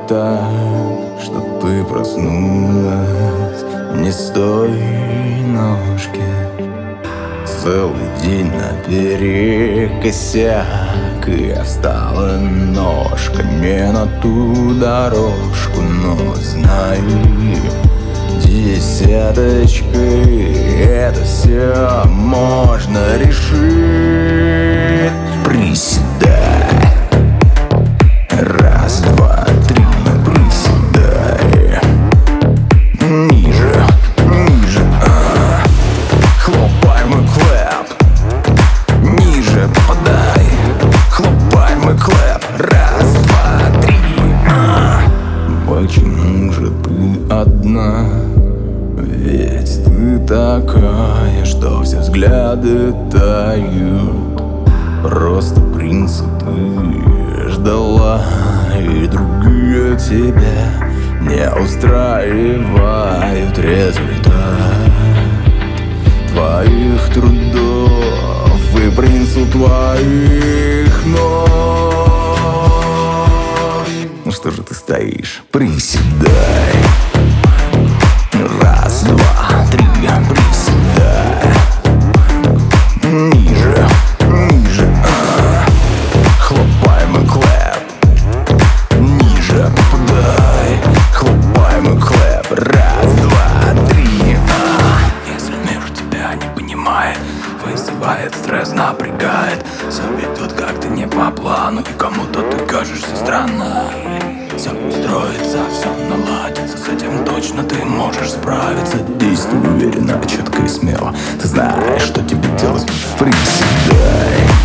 так, что ты проснулась не с той ножки. Целый день наперекосяк, и я встала ножка не на ту дорожку. Но знай, десяточкой это все можно решить. Приседай, раз, два, три, приседай. Ниже, ниже, хлопай мой клэп. Ниже попадай, хлопай мой клэп. Раз, два, три, Почему же ты одна? Ведь ты такая, что все взгляды тают. Просто принца ты ждала, и другие тебя не устраивают. Результат твоих трудов и принцу твоих ног. Ну что же ты стоишь? Приседай. Раз, два, три, приседай. Ниже, ниже, хлопай мой клэп. Ниже попадай, хлопай мой клэп. Раз, два, три. Если мир тебя не понимает, вызывает стресс, напрягает, все ведет как-то не по плану, и кому-то ты кажешься странной. Все устроится, все наладится, с этим точно ты можешь справиться. Действуй уверенно, четко и смело. Ты знаешь, что тебе делать. Приседай.